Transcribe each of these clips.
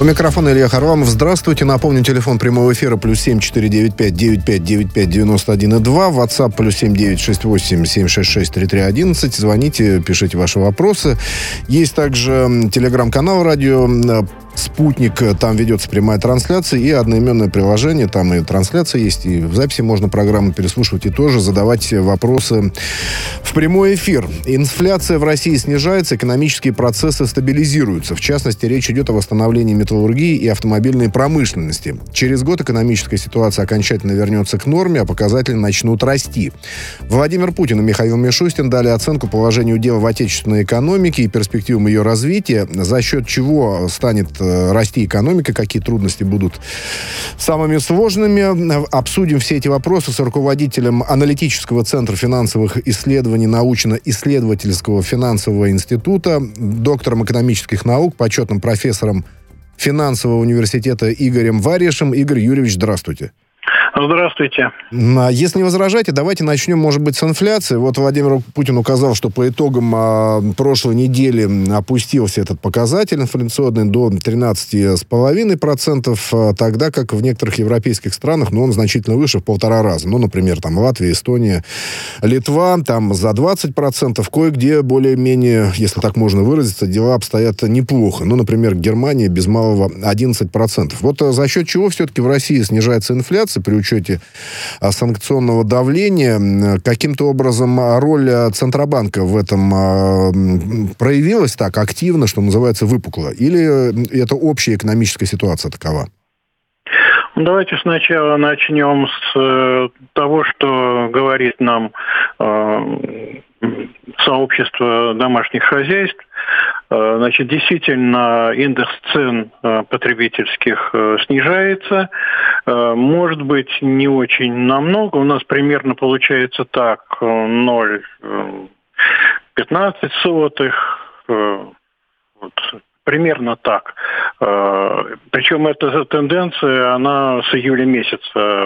У микрофона Илья Харламов. Здравствуйте. Напомню, телефон прямого эфира +7 495 9595 91 2. WhatsApp +7 968 766 3311. Звоните, пишите ваши вопросы. Есть также телеграм-канал радио «Спутник». Там ведется прямая трансляция и одноименное приложение. Там и трансляция есть, и в записи можно программу переслушивать и тоже задавать вопросы в прямой эфир. Инфляция в России снижается, экономические процессы стабилизируются. В частности, речь идет о восстановлении металлургии и автомобильной промышленности. Через год экономическая ситуация окончательно вернется к норме, а показатели начнут расти. Владимир Путин и Михаил Мишустин дали оценку положению дел в отечественной экономике и перспективам ее развития, за счет чего станет расти экономика, какие трудности будут самыми сложными. Обсудим все эти вопросы с руководителем аналитического центра финансовых исследований научно-исследовательского финансового института, доктором экономических наук, почетным профессором финансового университета Игорем Варишем. Игорь Юрьевич, здравствуйте. Здравствуйте. Если не возражаете, давайте начнем, может быть, с инфляции. Вот Владимир Путин указал, что по итогам прошлой недели опустился этот показатель инфляционный до 13,5%, тогда как в некоторых европейских странах, он значительно выше, в 1,5 раза. Например, там Латвия, Эстония, Литва, там за 20%, кое-где более-менее, если так можно выразиться, дела обстоят неплохо. Например, Германия без малого 11%. Вот за счет чего все-таки в России снижается инфляция при учете санкционного давления? Каким-то образом роль Центробанка в этом проявилась так активно, что называется, выпукло? Или это общая экономическая ситуация такова? Давайте сначала начнем с того, что говорит нам сообщество домашних хозяйств. Значит, действительно, индекс цен потребительских снижается. Может быть, не очень намного. У нас примерно получается так, 0,15. Примерно так. Причем эта тенденция, она с июля месяца,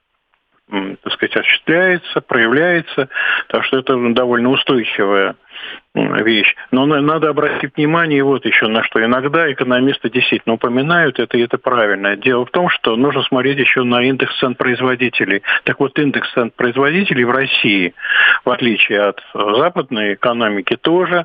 так сказать, осуществляется, проявляется. Так что это довольно устойчивая вещь. Но надо обратить внимание вот еще на что. Иногда экономисты действительно упоминают это, и это правильно. Дело в том, что нужно смотреть еще на индекс цен производителей. Так вот, индекс цен производителей в России, в отличие от западной экономики, тоже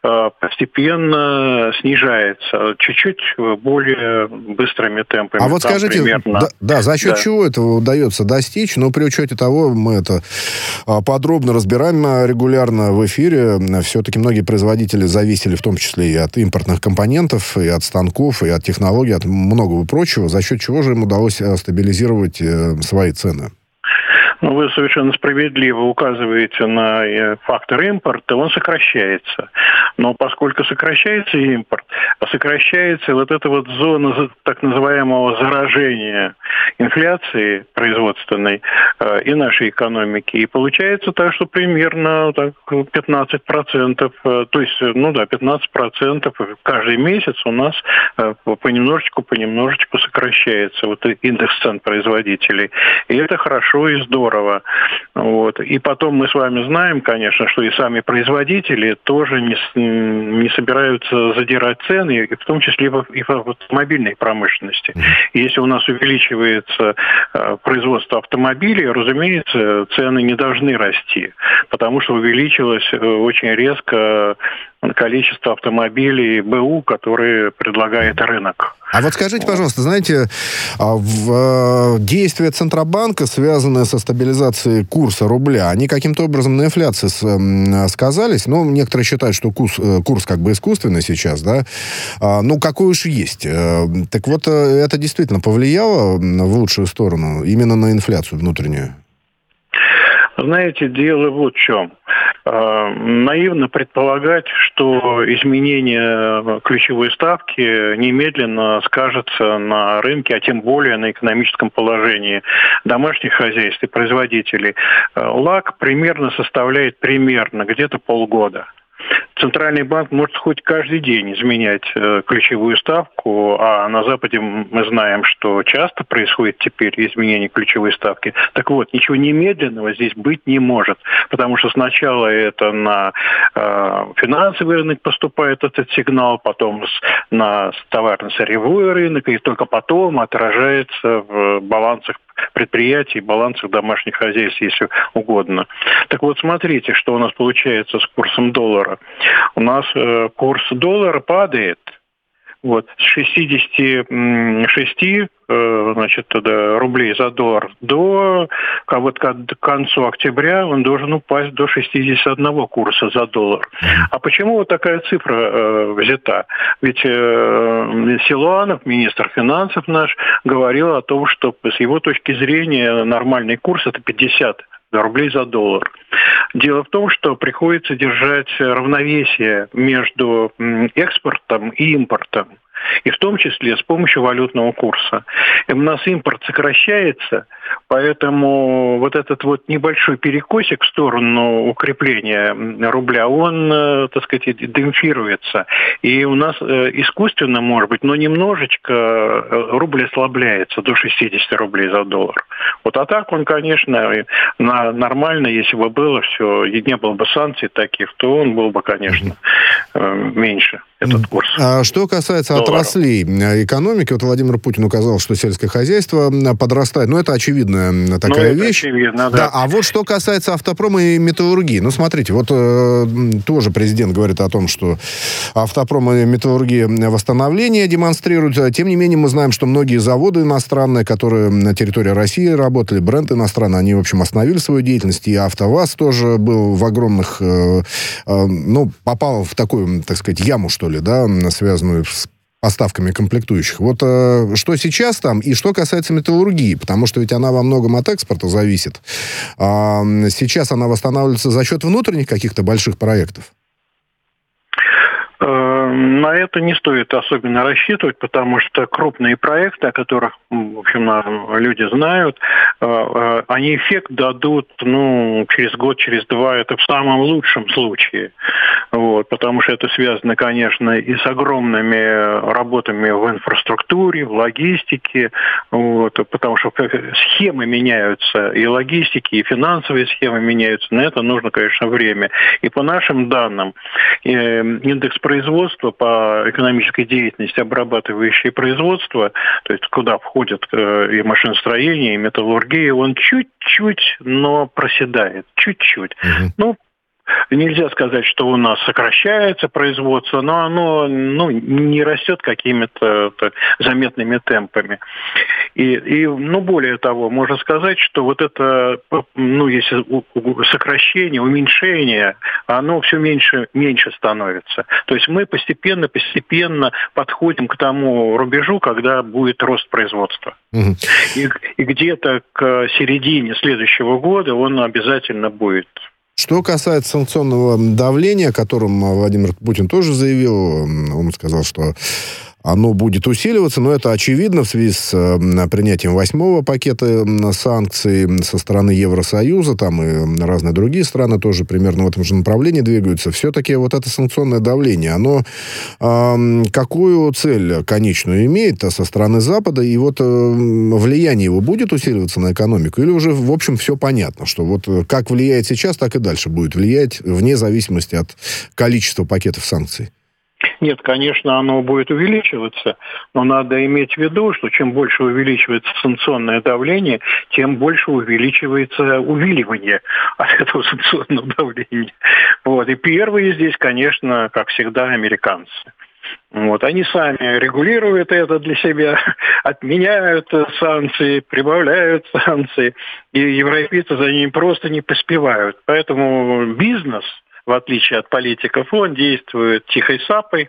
постепенно снижается. Чуть-чуть более быстрыми темпами. А вот скажите, за счет чего этого удается достичь? При учете того, мы это подробно разбираем регулярно в эфире. Все-таки многие производители зависели в том числе и от импортных компонентов, и от станков, и от технологий, от многого прочего. За счет чего же им удалось стабилизировать свои цены? Вы совершенно справедливо указываете на фактор импорта, он сокращается. Но поскольку сокращается импорт, сокращается вот эта вот зона так называемого заражения инфляции производственной и нашей экономики. И получается так, что примерно 15%, то есть, 15% каждый месяц у нас понемножечку сокращается вот индекс цен производителей. И это хорошо и здорово. И потом мы с вами знаем, конечно, что и сами производители тоже не собираются задирать цены, в том числе и в автомобильной промышленности. И если у нас увеличивается производство автомобилей, разумеется, цены не должны расти, потому что увеличилось очень резко количество автомобилей БУ, которые предлагает рынок. А вот скажите, пожалуйста, знаете, действия Центробанка, связанные со стабилизацией курса рубля, они каким-то образом на инфляции сказались? Некоторые считают, что курс как бы искусственный сейчас, да? Какой уж есть. Так вот, это действительно повлияло в лучшую сторону, именно на инфляцию внутреннюю? Знаете, дело вот в чем. Наивно предполагать, что изменение ключевой ставки немедленно скажется на рынке, а тем более на экономическом положении домашних хозяйств и производителей. Лаг примерно составляет где-то полгода. Центральный банк может хоть каждый день изменять ключевую ставку, а на Западе мы знаем, что часто происходит теперь изменение ключевой ставки. Так вот, ничего немедленного здесь быть не может, потому что сначала это на финансовый рынок поступает этот сигнал, потом на товарно-сырьевой рынок, и только потом отражается в балансах предприятий, балансах домашних хозяйств, если угодно. Так вот, смотрите, что у нас получается с курсом доллара. У нас курс доллара падает. Вот, с 66 рублей за доллар до к концу октября он должен упасть до 61 курса за доллар. А почему вот такая цифра взята? Ведь Силуанов, министр финансов наш, говорил о том, что с его точки зрения нормальный курс это 50 рублей за доллар. Дело в том, что приходится держать равновесие между экспортом и импортом. И в том числе с помощью валютного курса. И у нас импорт сокращается, поэтому вот этот вот небольшой перекосик в сторону укрепления рубля, он, так сказать, демпфируется. И у нас искусственно, может быть, но немножечко рубль ослабляется до 60 рублей за доллар. Вот, а так он, конечно, нормально, если бы было все, и не было бы санкций таких, то он был бы, конечно, меньше, этот курс. А что касается отраслей экономики, вот Владимир Путин указал, что сельское хозяйство подрастает. Ну, это очевидная такая вещь. Очевидно, да. А вот что касается автопрома и металлургии. Ну, смотрите, вот тоже президент говорит о том, что автопром и металлургия восстановление демонстрируют. Тем не менее, мы знаем, что многие заводы иностранные, которые на территории России работали, бренд иностранный, они, в общем, остановили свою деятельность. И АвтоВАЗ тоже был в огромных... попал в такую, так сказать, яму, что ли, да, связанную с поставками комплектующих. Вот что сейчас там, и что касается металлургии, потому что ведь она во многом от экспорта зависит. Сейчас она восстанавливается за счет внутренних каких-то больших проектов? На это не стоит особенно рассчитывать, потому что крупные проекты, о которых, в общем, люди знают, они эффект дадут, через год, через два, это в самом лучшем случае. Вот, потому что это связано, конечно, и с огромными работами в инфраструктуре, в логистике, вот, потому что схемы меняются, и логистики, и финансовые схемы меняются. На это нужно, конечно, время. И по нашим данным, индекс производства по экономической деятельности, обрабатывающее производство, то есть куда входят и машиностроение, и металлургия, он чуть-чуть, но проседает. Чуть-чуть. Нельзя сказать, что у нас сокращается производство, но оно не растет какими-то заметными темпами. И более того, можно сказать, что вот это, если сокращение, уменьшение, оно все меньше становится. То есть мы постепенно подходим к тому рубежу, когда будет рост производства. И где-то к середине следующего года он обязательно будет. Что касается санкционного давления, о котором Владимир Путин тоже заявил, он сказал, что оно будет усиливаться, но это очевидно в связи с принятием 8-го пакета санкций со стороны Евросоюза, там и разные другие страны тоже примерно в этом же направлении двигаются. Все-таки вот это санкционное давление, оно какую цель конечную имеет со стороны Запада, и вот влияние его будет усиливаться на экономику, или уже, в общем, все понятно, что вот как влияет сейчас, так и дальше будет влиять, вне зависимости от количества пакетов санкций? Нет, конечно, оно будет увеличиваться, но надо иметь в виду, что чем больше увеличивается санкционное давление, тем больше увеличивается увиливание от этого санкционного давления. Вот. И первые здесь, конечно, как всегда, американцы. Вот. Они сами регулируют это для себя, отменяют санкции, прибавляют санкции, и европейцы за ними просто не поспевают. Поэтому бизнес, в отличие от политиков, он действует тихой сапой,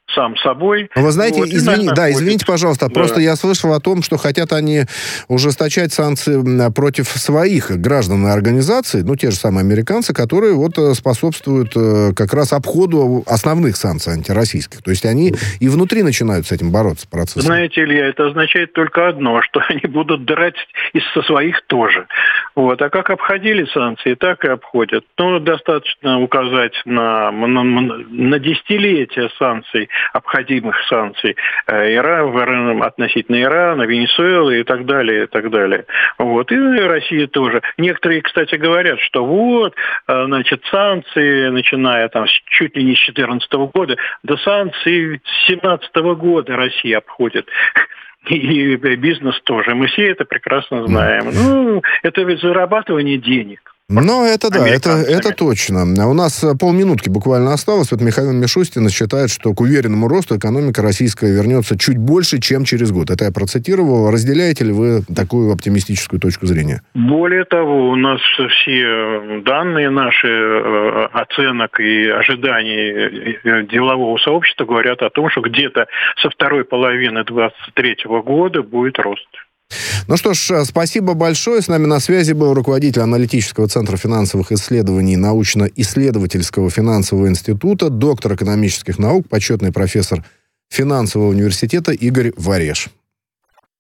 сам собой. Вы знаете, вот, извините, пожалуйста, просто я слышал о том, что хотят они ужесточать санкции против своих граждан и организаций, те же самые американцы, которые вот способствуют как раз обходу основных санкций антироссийских. То есть они и внутри начинают с этим бороться, процессом. Знаете, Илья, это означает только одно, что они будут драть со своих тоже. Вот. А как обходили санкции, так и обходят. Достаточно указать на десятилетия санкций, обходимых санкций относительно Ирана, Венесуэлы и так далее, и так далее. Вот. И Россия тоже. Некоторые, кстати, говорят, что санкции, начиная чуть ли не с 2014 года, до санкций с 2017 года Россия обходит. И бизнес тоже. Мы все это прекрасно знаем. Это ведь зарабатывание денег. Это точно. У нас полминутки буквально осталось. Вот Михаил Мишустин считает, что к уверенному росту экономика российская вернется чуть больше, чем через год. Это я процитировал. Разделяете ли вы такую оптимистическую точку зрения? Более того, у нас все данные наши оценок и ожиданий делового сообщества говорят о том, что где-то со второй половины 2023 года будет рост. Ну что ж, спасибо большое. С нами на связи был руководитель аналитического центра финансовых исследований научно-исследовательского финансового института, доктор экономических наук, почетный профессор финансового университета Игорь Вареш.